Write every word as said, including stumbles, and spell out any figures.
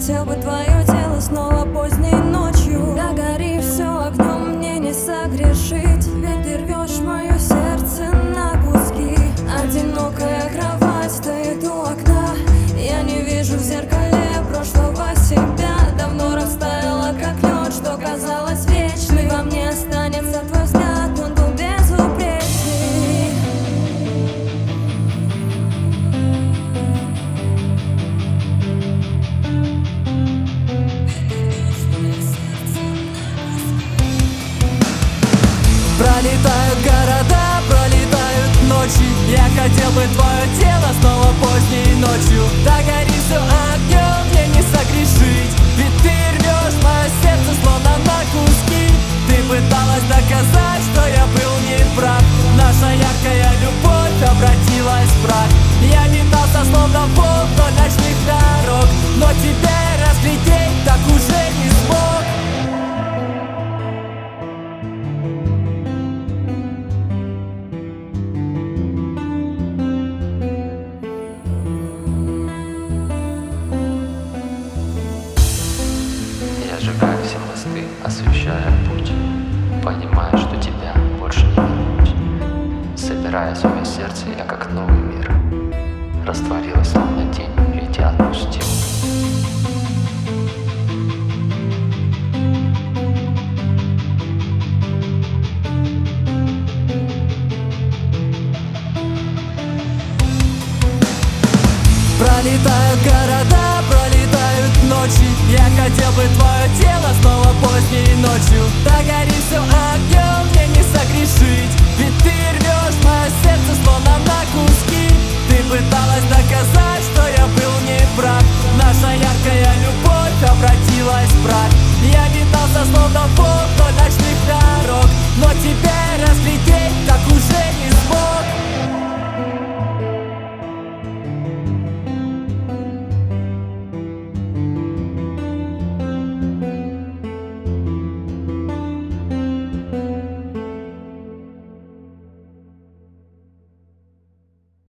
хотел бы твое тело снова поздней ночью. Догори все огнем, мне не согрешить, ведь ты рвешь мое сердце на куски. Одинокая кровать стоит у окна, я не вижу в зеркале прошлого себя. Давно растаяла, как лед, что казалось вечным. Во мне останется твой взгляд, он был безупречный. Пролетают города, пролетают ночи. Я хотел бы твое тело снова поздней ночью. Догори все огнем, мне не согрешить, ведь ты рвешь мое сердце словно на куски. Ты пыталась доказать, что я был неправ. Наша яркая любовь обратилась в прах. Я метался словно волк вдоль ночных дорог, но тебя разглядеть так уже не смог. Я сжигаю все мосты, освещая путь, понимая, что тебя больше не вернуть. Собирая свое сердце, я как новый мир растворилась, словно тень, ведь я отпустил. Пролетают города, пролетают ночи. Я хотел бы твое тело снова поздней ночью. Догори все огнем, мне не согрешить, ведь ты